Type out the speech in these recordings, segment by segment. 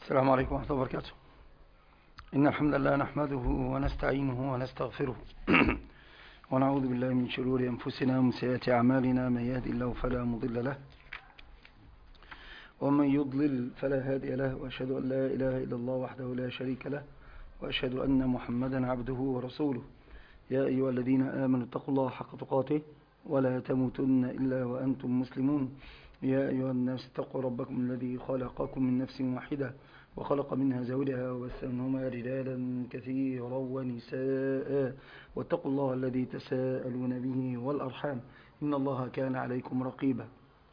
السلام عليكم ورحمة الله وبركاته. إن الحمد لله نحمده ونستعينه ونستغفره ونعوذ بالله من شرور أنفسنا ومن سيئات أعمالنا. من يهدي الله فلا مضل له ومن يضلل فلا هادي له، وأشهد أن لا إله إلا الله وحده لا شريك له، وأشهد أن محمدا عبده ورسوله. يا أيها الذين آمنوا اتقوا الله حق تقاته ولا تموتن إلا وأنتم مسلمون. يا أيها الناس اتقوا ربكم الذي خلقكم من نفس واحدة وخلق منها زوجها وبث منهما رجالا كثيرا ونساء، واتقوا الله الذي تساءلون به والأرحام إن الله كان عليكم رقيبا.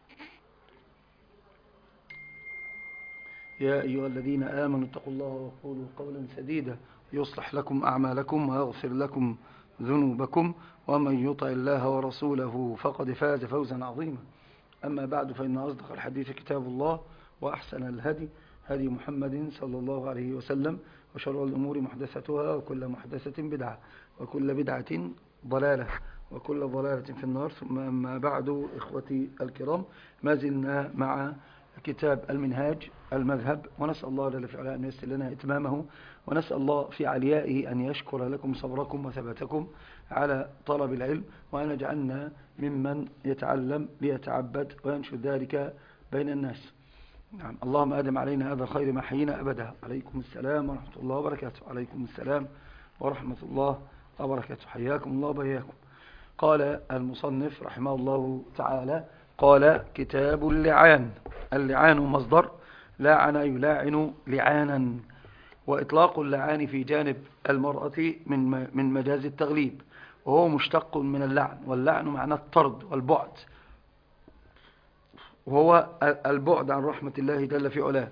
يا أيها الذين آمنوا اتقوا الله وقولوا قولا سديدا يصلح لكم أعمالكم ويغفر لكم ذنوبكم، ومن يطع الله ورسوله فقد فاز فوزا عظيما. أما بعد، فإن أصدق الحديث كتاب الله، وأحسن الهدي هدي محمد صلى الله عليه وسلم، وشر الأمور محدثتها، وكل محدثة بدعة، وكل بدعة ضلالة، وكل ضلالة في النار. ثم أما بعد، إخوتي الكرام، ما زلنا مع كتاب المنهاج المذهب، ونسأل الله جل في علاه أن ييسر لنا إتمامه، ونسأل الله في عليائه أن يشكر لكم صبركم وثباتكم على طلب العلم، وأن يجعلنا ممن يتعلم ليتعبد وينشر ذلك بين الناس. نعم، اللهم أدم علينا هذا الخير ما حيينا أبدا. عليكم السلام ورحمة الله وبركاته. عليكم السلام ورحمة الله وبركاته. حياكم الله وبياكم. قال المصنف رحمه الله تعالى: قال: كتاب اللعان. اللعان مصدر لاعن يلاعن لعانا، وإطلاق اللعان في جانب المرأة من مجاز التغليب، وهو مشتق من اللعن، واللعن معناه الطرد والبعد، وهو البعد عن رحمة الله جل في علاه.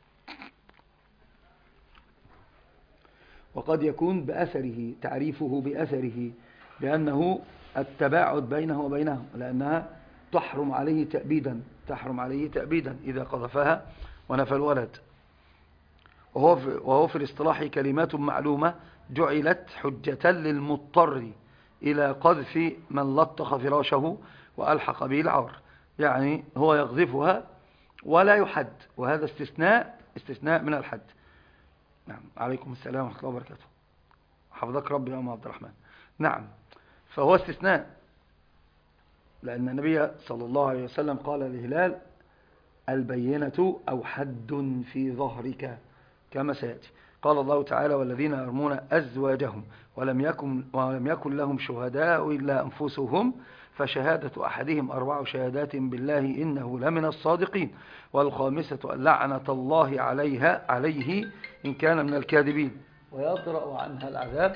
وقد يكون بأثره، تعريفه بأثره، بأنه التباعد بينه وبينها، لأنها تحرم عليه تأبيدا إذا قذفها ونفى الولد. وهو في الاصطلاح كلمات معلومة جعلت حجة للمضطر إلى قذف من لطخ فراشه وألحق به العار، يعني هو يقذفها ولا يحد، وهذا استثناء من الحد. نعم، عليكم السلام ورحمة الله وبركاته. حفظك ربي يا أم عبد الرحمن. نعم، فهو استثناء، لأن النبي صلى الله عليه وسلم قال لهلال: البينة أو حد في ظهرك، كما سيأتي. قال الله تعالى: والذين يرمون أزواجهم ولم يكن لهم شهداء إلا أنفسهم فشهادة أحدهم 4 شهادات بالله إنه لمن الصادقين، والخامسة أن لعنة الله عليه إن كان من الكاذبين، ويدرأ عنها العذاب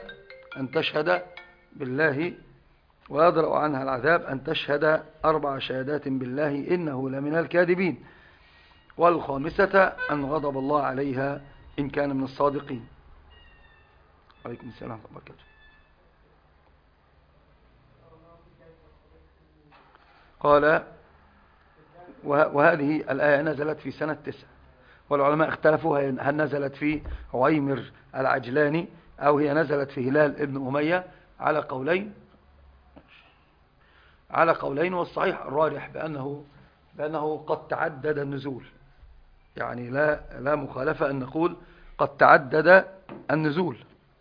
أن تشهد 4 شهادات بالله إنه لمن الكاذبين، والخامسة أن غضب الله عليها إن كان من الصادقين. عليكم السلام ورحمة الله وبركاته. قال: وهذه الآية نزلت في سنة 9، والعلماء اختلفوا هل نزلت في عويمر العجلاني أو هي نزلت في هلال ابن أمية، على قولين، والصحيح الراجح بأنه قد تعدد النزول، يعني لا مخالفة أن نقول قد تعدد النزول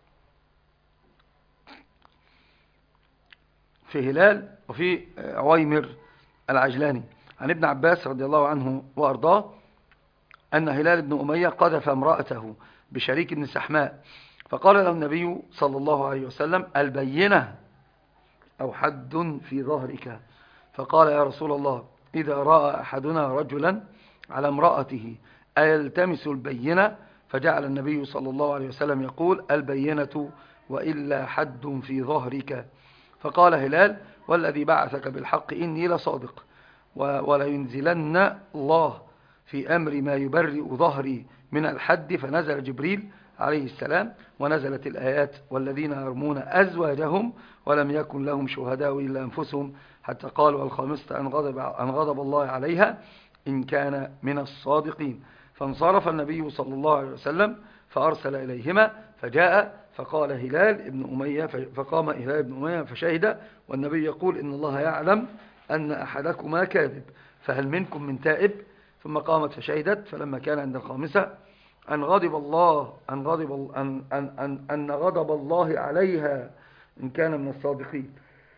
في هلال وفي عويمر العجلاني. عن ابن عباس رضي الله عنه وأرضاه أن هلال بن أمية قذف امرأته بشريك بن سحماء، فقال له النبي صلى الله عليه وسلم: البينة أو حد في ظهرك. فقال: يا رسول الله، إذا رأى أحدنا رجلا على امرأته أيلتمس البينة؟ فجعل النبي صلى الله عليه وسلم يقول: البينة وإلا حد في ظهرك. فقال هلال: والذي بعثك بالحق إني لصادق، ولينزلن الله في أمر ما يبرئ ظهري من الحد. فنزل جبريل عليه السلام، ونزلت الآيات: والذين يرمون أزواجهم ولم يكن لهم شهداء إلا أنفسهم، حتى قال: والخامسة أن غضب الله عليها إن كان من الصادقين. فانصرف النبي صلى الله عليه وسلم فأرسل إليهما، فجاء فقام هلال بن أمية فشهد، والنبي يقول: إن الله يعلم أن أحدكما كاذب، فهل منكم من تائب؟ ثم قامت فشهدت، فلما كان عند الخامسة أن غضب الله عليها إن كان من الصادقين.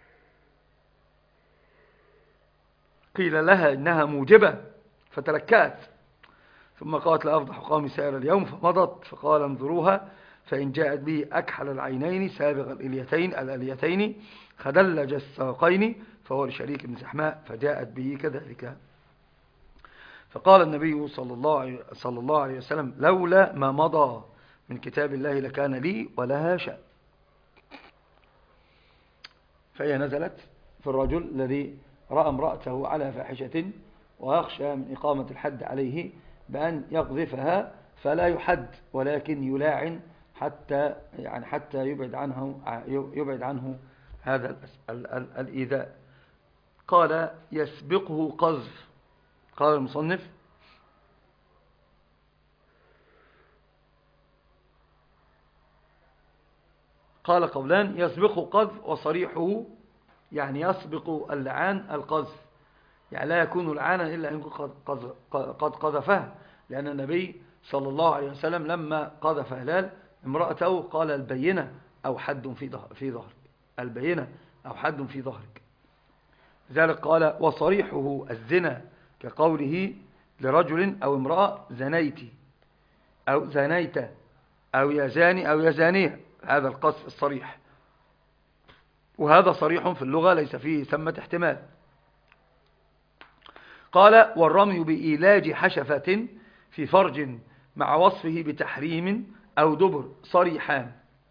قيل لها إنها موجبة فتلكأت، ثم قالت لا أفضح قومي سائر اليوم، فمضت. فقال انظروها فإن جاءت به أكحل العينين سابغ الأليتين خدلج الساقين فهو لشريك بن سحماء، فجاءت به كذلك. فقال النبي صلى الله عليه وسلم لولا ما مضى من كتاب الله لكان لي ولها شأن. فهي نزلت في الرجل الذي رأى امرأته على فاحشة ويخشى من إقامة الحد عليه بأن يقذفها فلا يحد ولكن يلاعن حتى يبعد عنه هذا الإيذاء. قال يسبقه قذف. قال المصنف قال قولان: يسبقه قذف، وصريحه يعني يسبق اللعان القذف، يعني لا يكون لعانا إلا أن يكون قد قذفها، لأن النبي صلى الله عليه وسلم لما قذف هلال امرأته قال البينة أو حد في ظهرك، البينة أو حد في ظهرك. لذلك قال وصريحه الزنا، كقوله لرجل أو امرأة زنيتي أو زنيت أو يزاني أو يزانية، هذا القذف الصريح، وهذا صريح في اللغة ليس فيه ثمة احتمال. قال والرمي بإيلاج حشفة في فرج مع وصفه بتحريم أو دبر صريحان،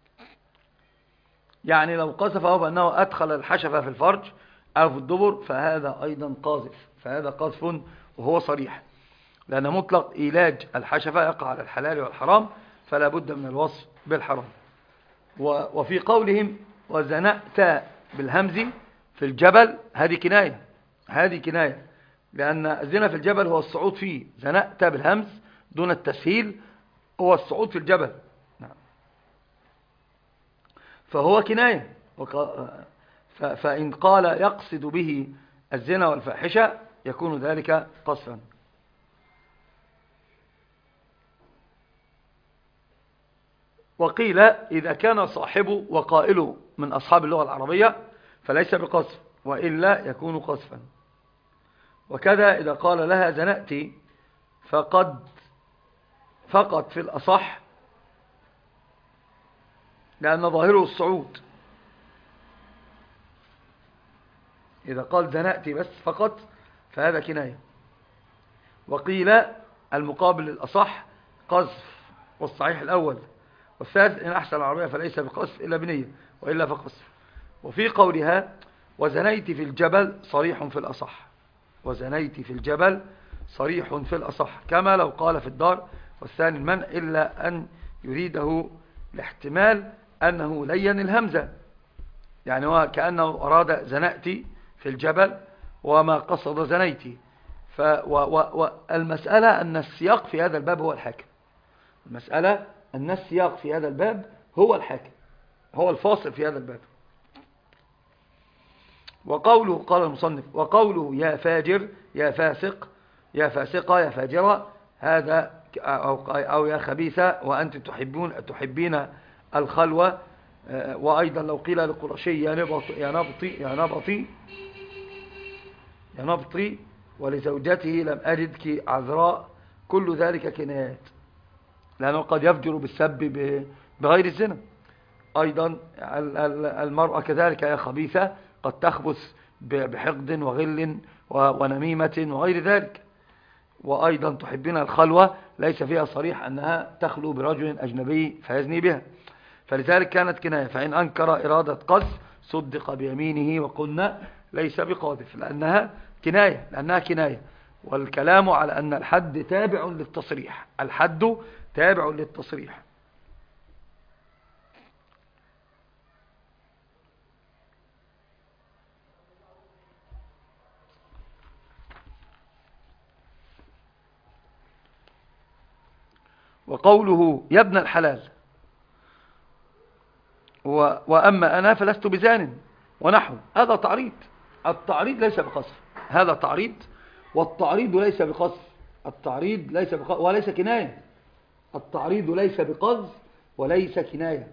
يعني لو قذفه بأنه أدخل الحشفة في الفرج أو في الدبر فهذا أيضا قاذف، فهذا قذف وهو صريح، لأن مطلق إيلاج الحشفة يقع على الحلال والحرام فلا بد من الوصف بالحرام. وفي قولهم وزنأت بالهمز في الجبل هذه كناية، لأن الزنا في الجبل هو الصعود فيه، زنأت بالهمز دون التسهيل هو الصعود في الجبل، نعم. فهو كناية. فإن قال يقصد به الزنا والفاحشة يكون ذلك قصفا. وقيل إذا كان صاحبه وقائله من أصحاب اللغة العربية فليس بقصف، وإلا يكون قصفا. وكذا إذا قال لها زنأتي فقط في الأصح، لأن ظاهره الصعود. إذا قال زنأتي بس فقط فهذا كناية. وقيل المقابل للأصح قذف، والصحيح الأول، والثالث إن أحسن العربية فليس بقذف إلا بنية وإلا فقذف. وفي قولها وزنيت في الجبل صريح في الأصح، وزنيت في الجبل صريح في الأصح، كما لو قال في الدار، والثاني المنع إلا أن يريده الاحتمال أنه لين الهمزة، يعني هو كأنه أراد زنأتي في الجبل وما قصد زنيتي. والمسألة أن السياق في هذا الباب هو الحاكم، المسألة أن السياق في هذا الباب هو الحاكم، هو الفاصل في هذا الباب. وقوله قال المصنف وقوله يا فاجر يا فاسق يا فاسقة يا فاجرة، هذا أو يا خبيثة وأنت تحبين الخلوة. وأيضا لو قيل لقرشي يا نبطي ولزوجته لم أجدك عذراء، كل ذلك كنايات، لأنه قد يفجر بالسب بغير الزنا. أيضا المرأة كذلك يا خبيثة قد تخبث بحقد وغل ونميمة وغير ذلك. وأيضا تحبين الخلوة ليس فيها صريح أنها تخلو برجل أجنبي فيزني بها، فلذلك كانت كناية. فإن أنكر إرادة قذف صدق بيمينه وقلنا ليس بقاذف، لأنها كناية. والكلام على أن الحد تابع للتصريح، الحد تابع للتصريح. وقوله يا ابن الحلال وأما أنا فلست بزان ونحو، هذا تعريض. التعريض ليس بقصف، هذا تعريض، والتعريض ليس بقصف، التعريض ليس بقصف وليس كناية. التعريض ليس بقذف وليس كناية.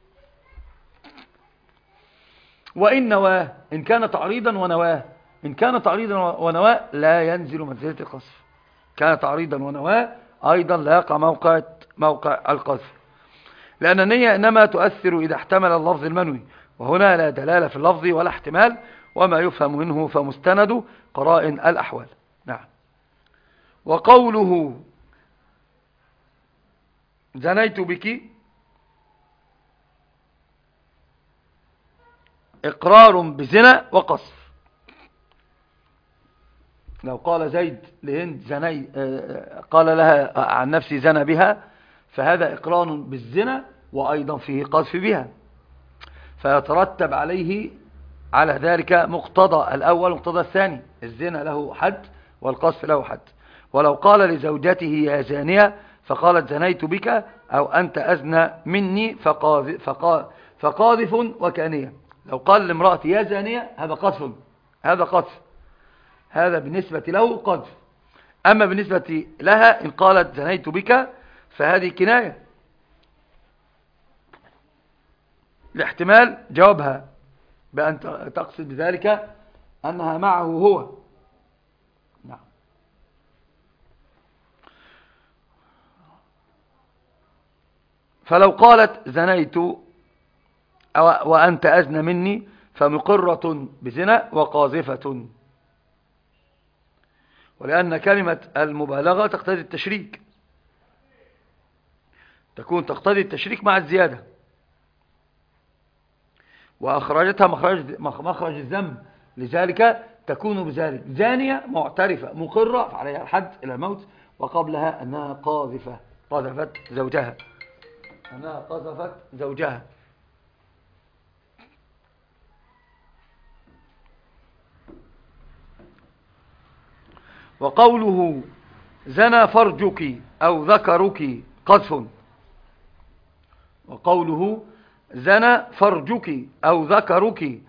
وإن نواه، إن كان تعريضا ونواه، إن كان تعريضا ونواه لا ينزل منزلة القذف. كان تعريضا ونواه أيضا لا يقع موقع القذف، لأن النية إنما تؤثر إذا احتمل اللفظ المنوي، وهنا لا دلالة في اللفظ ولا احتمال، وما يفهم منه فمستند قرائن الأحوال. نعم. وقوله زنيت بك إقرار بزنا وقصف. لو قال زيد لهند زني، قال لها عن نفسي زنى بها، فهذا إقرار بالزنا وأيضا فيه قذف بها، فيترتب على ذلك مقتضى الأول ومقتضى الثاني. الزنا له حد والقذف له حد. ولو قال لزوجته يا زانية فقالت زنيت بك أو أنت أزنى مني فقاذف وكانية. لو قال لامرأتي يا زانية هذا قذف، هذا بالنسبة له قذف. أما بالنسبة لها إن قالت زنيت بك فهذه كناية لاحتمال جوابها بأن تقصد بذلك أنها معه هو. نعم. فلو قالت زنيت وأنت أزنى مني فمقرة بزنا وقاذفة، ولأن كلمة المبالغة تقتضي التشريك، تقتضي التشريك مع الزيادة، وأخرجتها مخرج الذنب، لذلك تكون بذلك زانية معترفة مقرة فعليها الحد إلى الموت، وقبلها أنها قذفت زوجها. وقوله زنى فرجك أو ذكرك قذف. وقوله زنى فرجك أو ذكرك،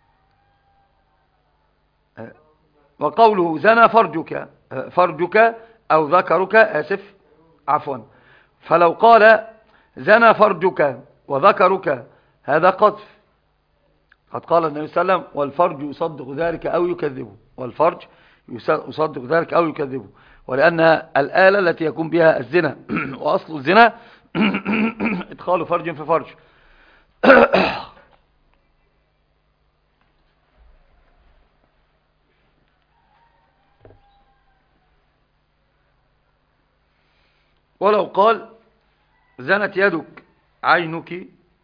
وقوله زنى فرجك أو ذكرك، عفوا. فلو قال زنى فرجك وذكرك هذا قذف. قد قال النبي صلى الله عليه وسلم والفرج يصدق ذلك أو يكذبه، والفرج يصدق ذلك أو يكذبه، ولأنها الآلة التي يكون بها الزنا وأصل الزنا إدخال فرج في فرج. ولو قال زنت يدك عينك،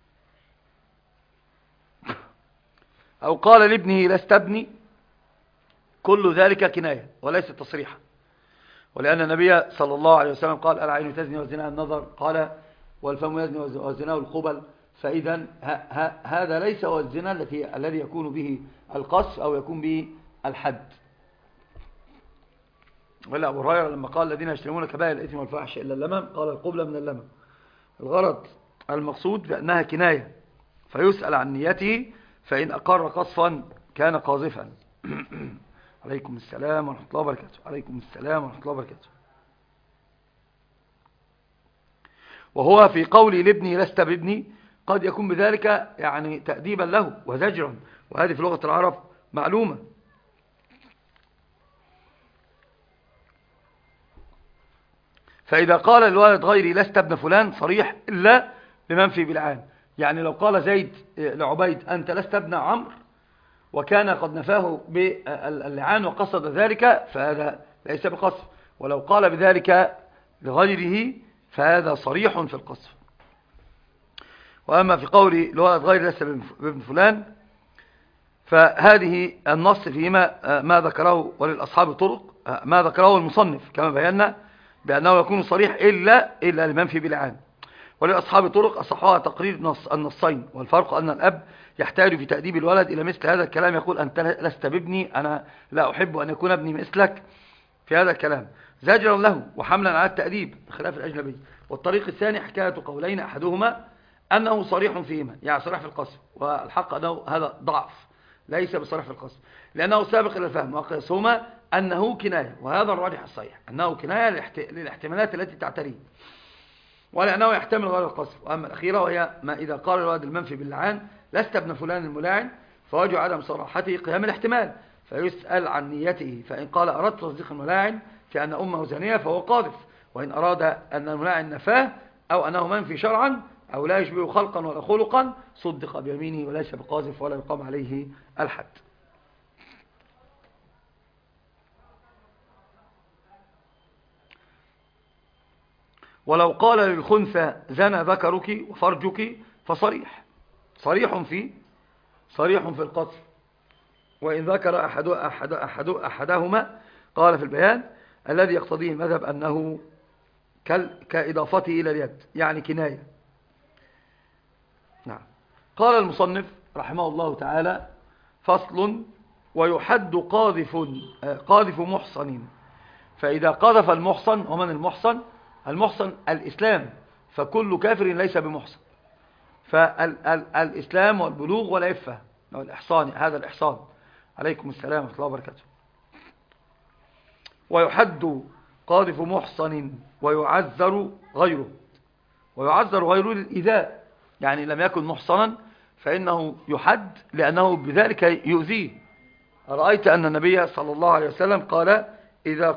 أو قال لابنه لست ابني، كل ذلك كناية وليس تصريحا، ولأن النبي صلى الله عليه وسلم قال العين تزني والزنا النظر، قال والفم يزني والزنا القبل. فإذا هذا ليس هو الزنا الذي يكون به القذف أو يكون به الحد. ولا أبو هريرة لما قال الذين يجتنبون كبائر الإثم والفحش إلا اللمم، قال القبلة من اللمم. الغرض المقصود بأنها كناية، فيسأل عن نيته، فإن أقر قصفا كان قاذفا. عليكم السلام ورحمة الله وبركاته. عليكم السلام ورحمة الله وبركاته. وهو في قولي لابني لست بابني قد يكون بذلك يعني تأديبا له وزجرا، وهذه في لغة العرب معلومة. فإذا قال الولد غيري لست ابن فلان صريح إلا لمنفي بالعام. يعني لو قال زيد لعبيد أنت لست ابن عمرو وكان قد نفاه باللعان وقصد ذلك فهذا ليس بقصف، ولو قال بذلك لغيره فهذا صريح في القصف. وأما في قول الولد غيري لست ابن فلان فهذه النص فيما ما ذكره وللأصحاب طرق، ما ذكره المصنف كما بينا بأنه يكون صريح إلا لمنفي باللعان. وللأصحاب طرق أصحها تقرير النصين، والفرق أن الأب يحتاج في تأديب الولد إلى مثل هذا الكلام، يقول أنت لست بابني، أنا لا أحب أن يكون ابني مثلك، في هذا الكلام زاجرا له وحملا على التأديب بخلاف الأجنبي. والطريق الثاني حكاية قولين أحدهما أنه صريح فيهما، يعني صريح في القصف، والحق أنه هذا ضعف ليس بصريح في القصف لأنه سابق إلى الفهم، وقيسهما أنه كناية، وهذا الراجح الصحيح أنه كناية للاحتمالات التي تعتريه. ولأنه يحتمل غير القذف. وأما الأخيرة وهي ما إذا قال الولد المنفي باللعان لست ابن فلان الملاعن، فوجه عدم صراحته قيام الاحتمال، فيسأل عن نيته، فإن قال أردت تصديق الملاعن في أن أمه زانية فهو قاذف، وإن أراد أن الملاعن نفاه أو أنه منفي شرعا أو لا يشبه خلقا ولا خلقا صدق بيمينه وليس بقاذف ولا يقام عليه الحد. ولو قال للخنثى زنى ذكرك وفرجك فصريح في القتل، وإن ذكر أحدهما قال في البيان الذي يقتضيه المذهب أنه كإضافته إلى اليد، يعني كناية. نعم. قال المصنف رحمه الله تعالى: فصل: ويحد قاذف محصن، فإذا قذف المحصن، ومن المحصن؟ المحصن الإسلام، فكل كافر ليس بمحصن، فالإسلام والبلوغ والعفة والإحصان، هذا الإحصان. عليكم السلام ورحمة الله وبركاته. ويحد قاذف محصن ويعذر غيره للإيذاء، يعني لم يكن محصنا فإنه يحد لأنه بذلك يؤذيه. أرأيت أن النبي صلى الله عليه وسلم قال: إذا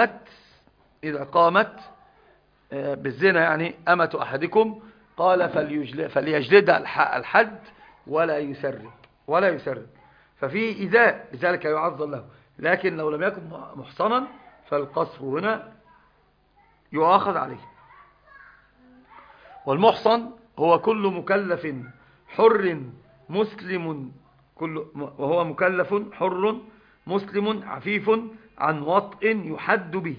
قامت بالزنا يعني أمة أحدكم، قال فليجلد الحد ولا يسرب، ففيه إيذاء لذلك يعذر له. لكن لو لم يكن محصنا فالقصف هنا يؤاخذ عليه. والمحصن هو كل مكلف حر مسلم، وهو مكلف حر مسلم عفيف عن وطء يحد به.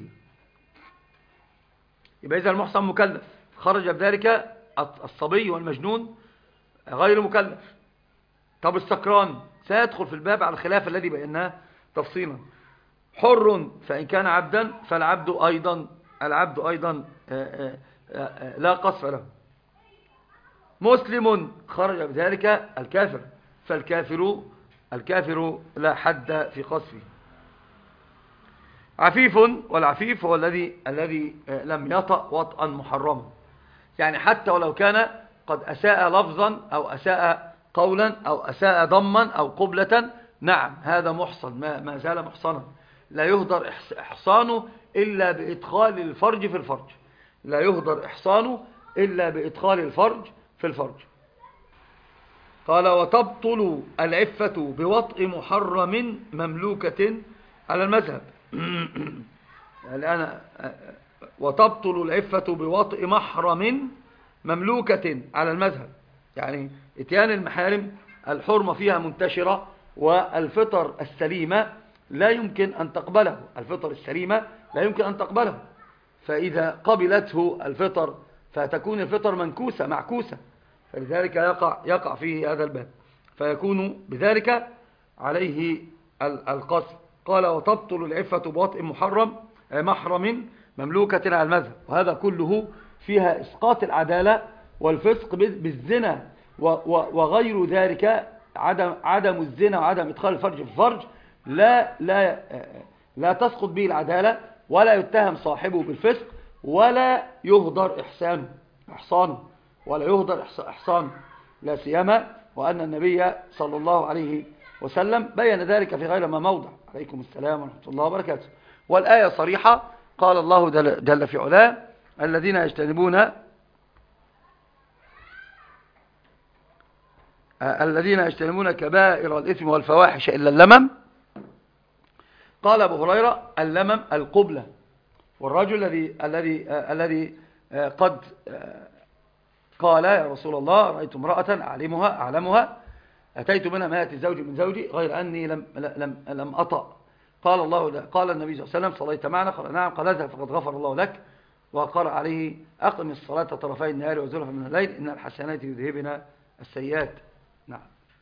يبقى إذا المحصن مكلف، خرج بذلك الصبي والمجنون غير مكلف. طب السكران سيدخل في الباب على الخلاف الذي بيناه تفصيلا. حر فإن كان عبدا فالعبد أيضا لا قصف له. مسلم خرج بذلك الكافر، فالكافر لا حد في قصفه. عفيف، والعفيف هو الذي لم يطأ وطئا محرما، يعني حتى ولو كان قد أساء لفظا أو أساء قولا أو أساء ضما أو قبلة، نعم هذا محصن، ما زال محصنا، لا يهدر إحصانه إلا بإدخال الفرج في الفرج، لا يهدر إحصانه إلا بإدخال الفرج في الفرج. قال: وتبطل العفة بوطء محرم مملوكة على المذهب. الآن وتبطل العفة بوطء محرم مملوكة على المذهب، يعني اتيان المحارم الحرمة فيها منتشرة، والفطر السليمة لا يمكن أن تقبله، الفطر السليمة لا يمكن أن تقبله، فإذا قبلته الفطر فتكون الفطر معكوسة، فلذلك يقع فيه هذا الباب، فيكون بذلك عليه القصد. قال: وتبطل العفة بوطء محرم مملوكة على المذهب، وهذا كله فيها إسقاط العدالة والفسق بالزنا وغير ذلك. عدم الزنا وعدم إدخال الفرج في الفرج لا تسقط به العدالة، ولا يتهم صاحبه بالفسق، ولا يهدر إحصانه ولا يهدر إحصانه، لا سيما وأن النبي صلى الله عليه وسلم بين ذلك في غير ما موضع. عليكم السلام ورحمة الله وبركاته. والآية صريحة، قال الله جل في علاه: الذين يجتنبون كبائر الإثم والفواحش إلا اللمم. قال أبو هريرة: اللمم القبلة. والرجل الذي قد قال: يا رسول الله، رأيت امرأة أعلمها أتيت منها ما يأتي زوجي من زوجي غير أني لم أطأ. قال النبي صلى الله عليه وسلم: صليت معنا؟ قال: نعم. قال: اذهب فقد غفر الله لك. وقال عليه: أقم الصلاة طرفي النهار وزلفا من الليل إن الحسنات يذهبن السيئات. نعم.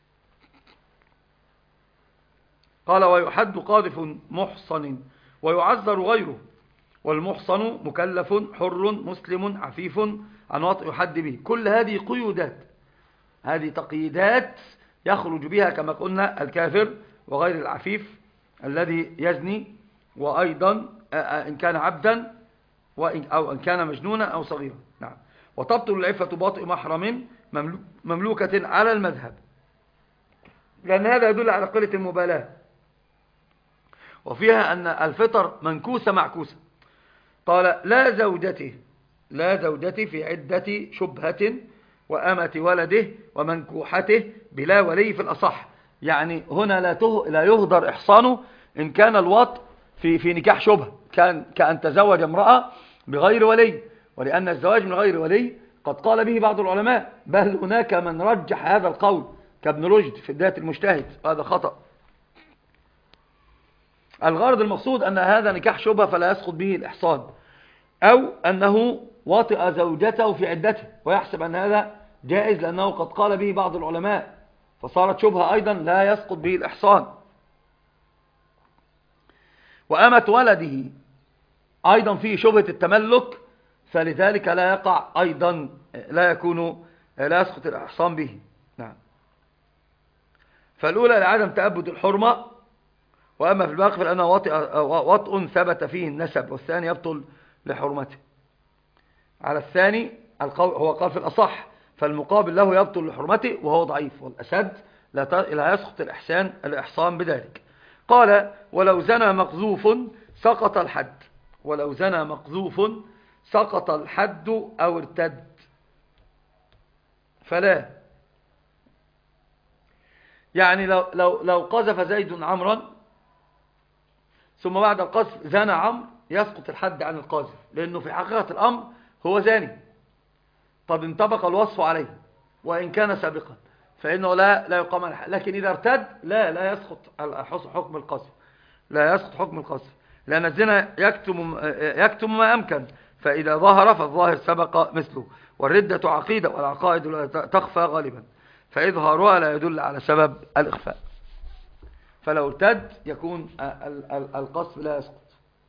قال: ويحد قاذف محصن ويعذر غيره، والمحصن مكلف حر مسلم عفيف عن وطء يحد به. كل هذه قيودات، هذه تقييدات يخرج بها كما قلنا الكافر وغير العفيف الذي يزني، وأيضا إن كان عبدا أو إن كان مجنونا أو صغيرا. نعم. وتبطل العفة بوطئ محرم مملوكة على المذهب، لأن هذا يدل على قلة المبالاة، وفيها أن الفطر منكوسة معكوسة. قال لا زوجتي في عدة شبهة وأمة ولده ومنكوحته بلا ولي في الأصح. يعني هنا لا يهدر إحصانه إن كان الوط في نكاح شبهة، كأن تزوج امرأة بغير ولي، ولأن الزواج من غير ولي قد قال به بعض العلماء، بل هناك من رجح هذا القول كابن رشد في بداية المجتهد، هذا خطأ. الغرض المقصود أن هذا نكاح شبهة فلا يسقط به الإحصان، أو أنه واطئ زوجته في عدته ويحسب أن هذا جائز لأنه قد قال به بعض العلماء، فصارت شبهة أيضا لا يسقط به الإحصان. وأمة ولده أيضا فيه شبهة التملك، فلذلك لا يقع أيضا لا يسقط الإحصان به. نعم. فالأولى لعدم تأبد الحرمة، وأما في الباقي فلأنه وطء ثبت فيه النسب، والثاني يبطل لحرمته. على الثاني هو قال في الأصح، فالمقابل له يبطل لحرمته وهو ضعيف، والأسد لا يسقط الإحصان بذلك. قال ولو زنى مقذوف سقط الحد، ولو زنى مقذوف سقط الحد أو ارتد فلا. يعني لو قذف زيد عمرا ثم بعد القذف زنى عمرو يسقط الحد عن القاذف، لأنه في حقيقة الأمر هو زاني، قد انطبق الوصف عليه وإن كان سابقا، فإنه لا يقام الحد. لكن إذا ارتد لا يسقط حكم القذف، لا يسقط حكم القذف، لأن الزنا يكتم ما أمكن، فإذا ظهر فالظاهر سبق مثله، والردة عقيدة والعقائد لا تخفى غالبا، فإظهارها لا يدل على سبب الإخفاء. فلو ارتد يكون القذف لا يسقط،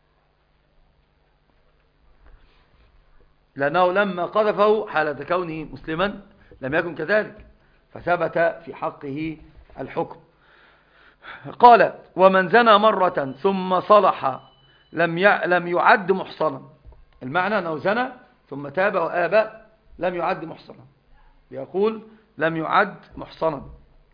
لأنه لما قذفه حالة كونه مسلما لم يكن كذلك، فثبت في حقه الحكم. قال ومن زنى مرة ثم صلح لم يعد محصنا. المعنى أنه زنى ثم تاب وآبى لم يعد محصنا، يقول لم يعد محصنا،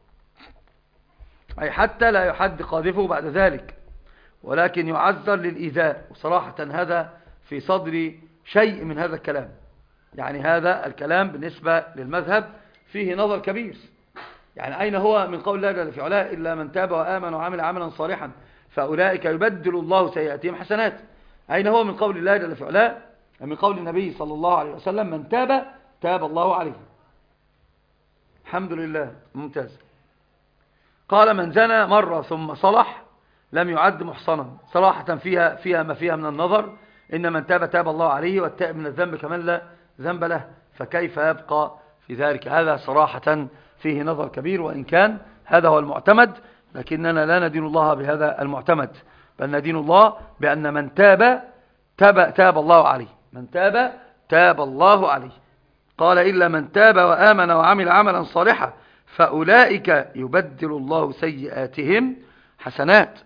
أي حتى لا يحد قاذفه بعد ذلك، ولكن يعذر للإيذاء. وصراحة هذا في صدر شيء من هذا الكلام، يعني هذا الكلام بالنسبة للمذهب فيه نظر كبير. يعني أين هو من قول الله جل في علاه إلا من تاب وآمن وعمل عملا صالحا فأولئك يبدل الله سيئاتهم حسنات؟ أين هو من قول الله جل في علاه، من قول النبي صلى الله عليه وسلم من تاب الله عليه؟ الحمد لله، ممتاز. قال من زنى مرة ثم صلح لم يعد محصنا، صراحة فيها ما فيها من النظر. إن من تاب الله عليه، والتائب من الذنب كمن لا ذنب له، فكيف يبقى في ذلك؟ هذا صراحة فيه نظر كبير، وإن كان هذا هو المعتمد، لكننا لا ندين الله بهذا المعتمد، بل ندين الله بأن من تاب الله عليه، من تاب الله عليه. قال إلا من تاب وآمن وعمل عملا صالحا فأولئك يبدل الله سيئاتهم حسنات.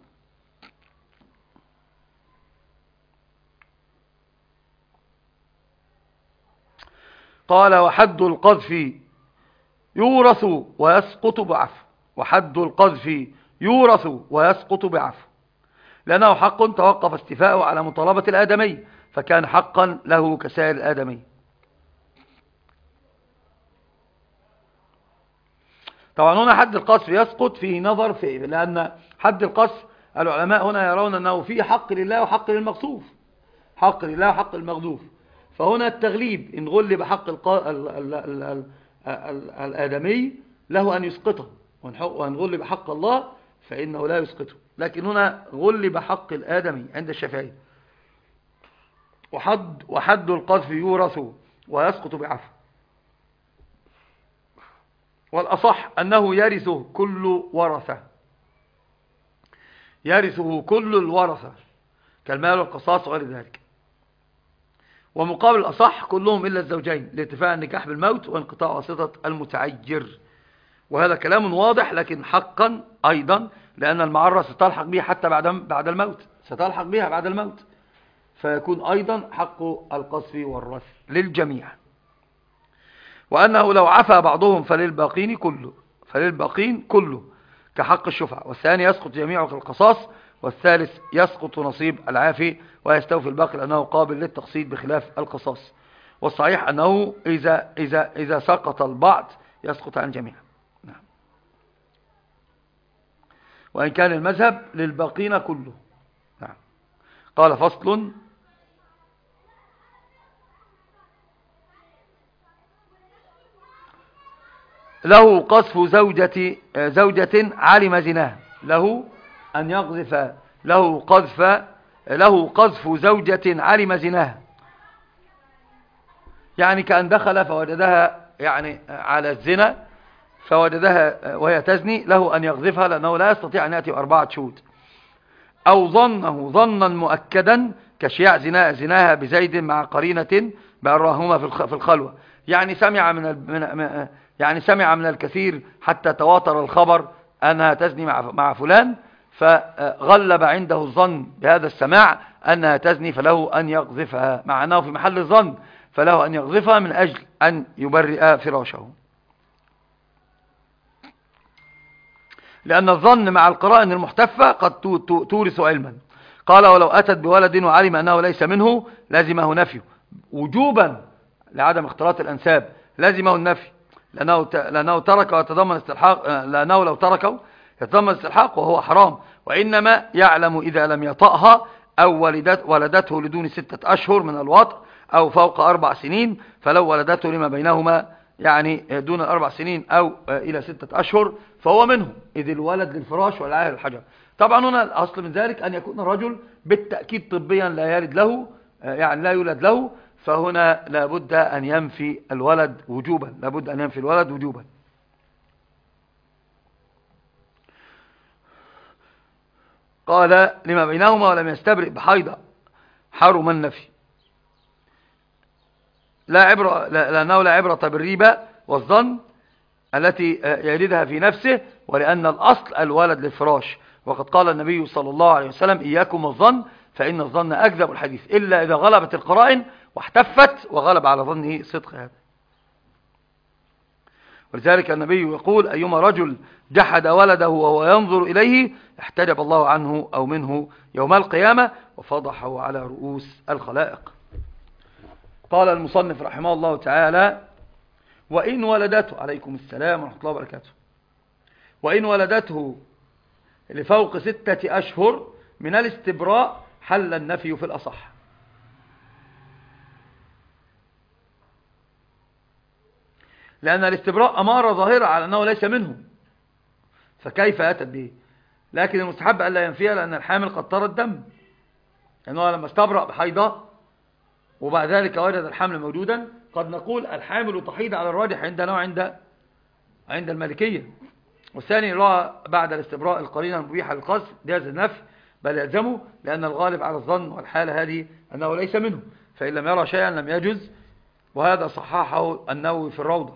قال وحد القذف يورث ويسقط بعفو، وحد القذف يورث ويسقط بعفو، لأنه حق توقف استيفاؤه على مطالبة الآدمي، فكان حقا له كسائر الآدمي. طبعا هنا حد القذف يسقط فيه نظر فيه، لأن حد القذف العلماء هنا يرون أنه فيه حق لله وحق للمقذوف، حق لله وحق المقذوف، فهنا التغليب إن غلب حق الآدمي له أن يسقطه، وأن غلب حق الله فإنه لا يسقطه، لكن هنا غلب حق الآدمي عند الشافعي. وحد القذف يورث ويسقط بعفو، والأصح أنه يرثه كل ورثة، يرثه كل الورثة كالمال والقصاص وغير ذلك. ومقابل الأصح كلهم إلا الزوجين لارتفاع النكاح بالموت وانقطاع واسطة المتعجر، وهذا كلام واضح لكن حقا أيضا، لأن المعرة ستلحق بها حتى بعد الموت، ستلحق بها بعد الموت، فيكون أيضا حق القذف والرث للجميع. وأنه لو عفى بعضهم فللباقين كله كحق الشفعة، والثاني يسقط جميعه كالقصاص، والثالث يسقط نصيب العافي ويستوفي الباقي لأنه قابل للتقسيط بخلاف القصاص. والصحيح أنه إذا سقط البعض يسقط عن الجميع. نعم. وإن كان المذهب للباقين كله. نعم. قال فصل: له قذف زوجة علم زناها، له أن يقذف، له قذف زوجة علم زناها، يعني كأن دخل فوجدها يعني على الزنا فوجدها وهي تزني، له أن يقذفها لأنه لا يستطيع أن يأتي بأربعة شهود. أو ظنه ظنا مؤكدا كشياع زناها بزيد مع قرينة بأراهما في الخلوة، يعني سمع من الكثير حتى تواتر الخبر أنها تزني مع فلان، فغلب عنده الظن بهذا السماع أنها تزني، فله أن يقذفها مع أنه في محل الظن، فله أن يقذفها من أجل أن يبرئ فراشه، لأن الظن مع القرائن المحتفة قد تورث علما. قال: ولو أتت بولد وعلم أنه ليس منه لازمه نفيه وجوبا لعدم اختلاط الأنساب، لازمه النفي لأنه ترك ويتضمن استلحاق، لأنه لو تركه يتضمن استلحاق وهو حرام، وإنما يعلم إذا لم يطأها أو ولدته لدون 6 أشهر من الوطء أو فوق 4 سنين، فلو ولدته لما بينهما يعني دون 4 سنين أو إلى 6 أشهر فهو منه، إذ الولد للفراش والعاهر للحجر. طبعا هنا الأصل من ذلك أن يكون الرجل بالتأكيد طبيا لا يلد له، يعني لا يولد له، فهنا لابد أن ينفي الولد وجوبا، قال: لما بينهما ولم يستبرئ بحيضة حرم النفي، لأنه لا عبرة بالريبة والظن التي يلدها في نفسه، ولأن الأصل الولد للفراش، وقد قال النبي صلى الله عليه وسلم: إياكم الظن فإن الظن أكذب الحديث، إلا إذا غلبت القرائن واحتفت وغلب على ظنه صدق هذا. ولذلك النبي يقول: أيما رجل جحد ولده وهو ينظر إليه احتجب الله عنه أو منه يوم القيامة وفضحه على رؤوس الخلائق. قال المصنف رحمه الله تعالى: وإن ولدته، عليكم السلام ورحمة الله وبركاته، وإن ولدته لفوق 6 أشهر من الاستبراء حل النفي في الأصح، لأن الاستبراء أمارة ظاهرة على أنه ليس منه، فكيف أتت به؟ لكن المستحب ألا ينفيها، لأن الحامل قد ترى الدم، لأنه لما استبرأ بحيضة وبعد ذلك وجد الحمل موجودا، قد نقول الحامل تحيض على الراجح عندنا عند المالكية. والثاني رأى بعد الاستبراء القرينة المبيحة للقذف جاز النفي بل يلزمه، لأن الغالب على الظن والحالة هذه أنه ليس منه، فإن لم يرى شيئا لم يجز، وهذا صححه النووي في الروضة.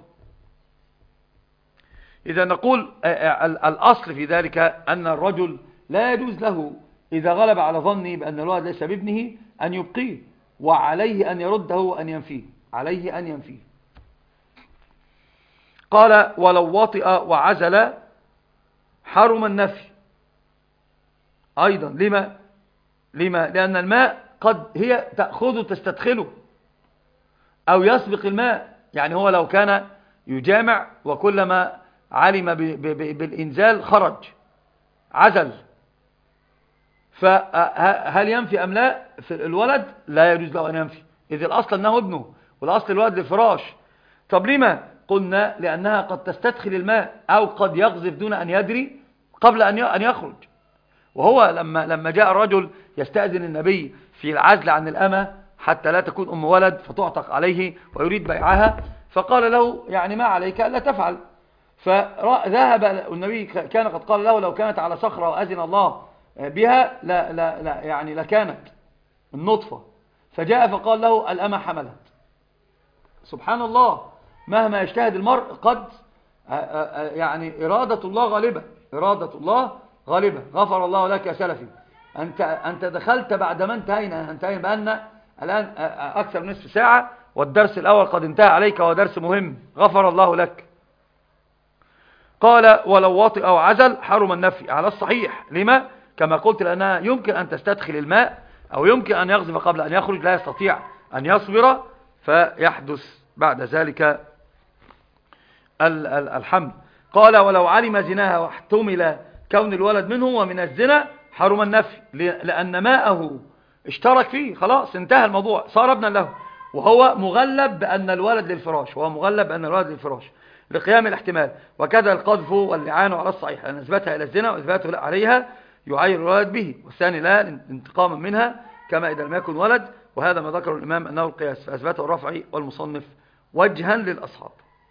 إذا نقول الأصل في ذلك أن الرجل لا يجوز له إذا غلب على ظنه بأن الولد ليس بابنه أن يبقيه، وعليه أن يرده وأن ينفيه، عليه أن ينفيه. قال: ولو وطئ وعزل حرم النفي أيضا. لما؟ لأن الماء قد هي تأخذه تستدخله أو يسبق الماء، يعني هو لو كان يجامع وكلما علم بالإنزال خرج عزل، فهل ينفي أم لا؟ في الولد لا يجوز له أن ينفي، إذ الأصل أنه ابنه والأصل الولد للفراش. طب لما؟ قلنا لأنها قد تستدخل الماء أو قد يقذف دون أن يدري قبل أن يخرج. وهو لما جاء الرجل يستأذن النبي في العزل عن الأمة حتى لا تكون أم ولد فتعتق عليه ويريد بيعها، فقال له: يعني ما عليك ألا تفعل. فذهب النبي كان قد قال له: لو كانت على صخرة وأذن الله بها لا يعني لكانت النطفة. فجاء فقال له: الأمة حملت. سبحان الله، مهما يجتهد المرء قد يعني إرادة الله غالبة. غفر الله لك يا سلفي، أنت دخلت بعد ما انتهينا بأن الآن أكثر من نصف ساعة والدرس الأول قد انتهى عليك ودرس مهم غفر الله لك. قال ولو وطئ أو عزل حرم النفي على الصحيح. لما؟ كما قلت لأنها يمكن أن تستدخل الماء أو يمكن أن يغزف قبل أن يخرج، لا يستطيع أن يصبر فيحدث بعد ذلك الحمل. قال ولو علم زناها واحتمل كون الولد منه ومن الزنا حرم النفي، لأن ماءه اشترك فيه، خلاص انتهى الموضوع، صار ابنا له، وهو مغلب بأن الولد للفراش، لقيام الاحتمال. وكذا القذف واللعان على الصحيح، لأن نسبتها إلى الزنا وإثباته عليها يعير الولد به، والثاني لا انتقاما منها كما إذا لم يكن ولد. وهذا ما ذكر الإمام أنه القياس، فأثبته الرفعي والمصنف وجها للأصحاب.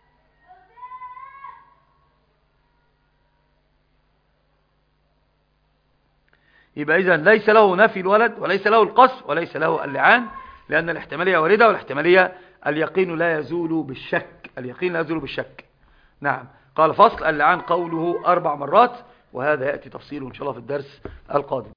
يبقى إذن ليس له نفي الولد وليس له القصف وليس له اللعان، لأن الاحتمالية واردة، والاحتمالية اليقين لا يزول بالشك. نعم. قال فصل اللعان قوله 4 مرات، وهذا يأتي تفصيله إن شاء الله في الدرس القادم.